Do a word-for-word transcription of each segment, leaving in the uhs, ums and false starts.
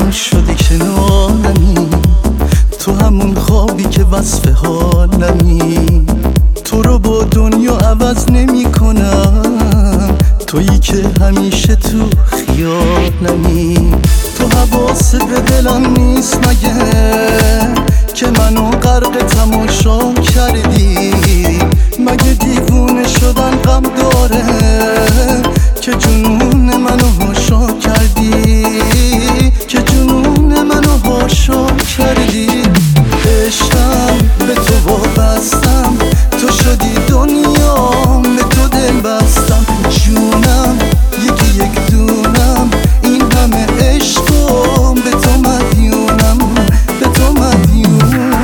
شدی کنارمی، تو همون خوابی که وصف حالمی. تو رو با دنیا عوض نمی کنم، تویی که همیشه تو خیالمی. تو حواست به دلم نیست مگه که منو غرق تماشا کردی؟ مگه دیوونه شدن غم داره که جنون منو هاشا کردی؟ که جنون منو هاشا کردی. عشقم به تو وابستم، تو شدی دنیام، به تو دل بستم. جونم یکی یک دونم، این همه عشقم به تو مدیونم، به تو مدیونم.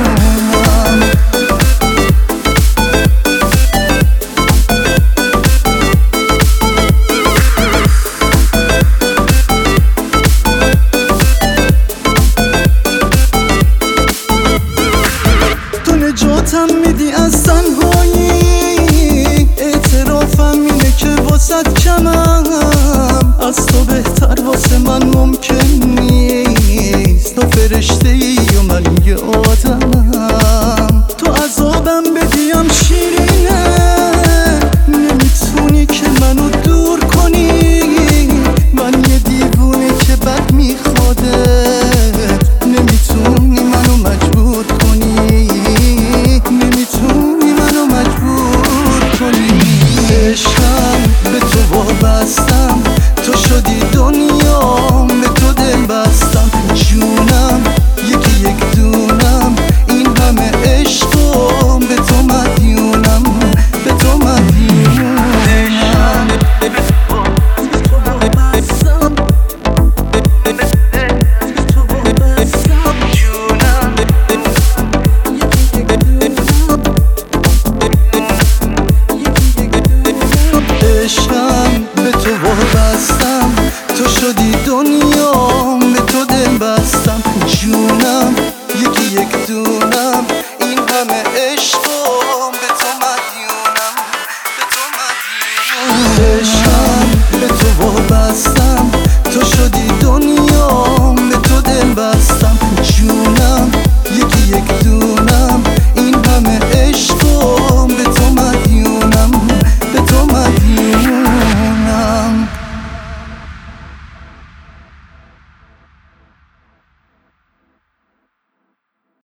نجاتم میدی از تنهایی، اعترافم اینه که واسد کمم. از تو بهتر واسه من ممکن نیست، تو فرشته ای و من یه آدمم. تو عذابم بدیم شیرینه، نمیتونی که منو دور کنی. من یه دیوونه که بد میخوادت، نمیتونی منو مجبور کنی، نمیتونی منو مجبور کنی. عشقم به تو وابستم، تو شدی دنیا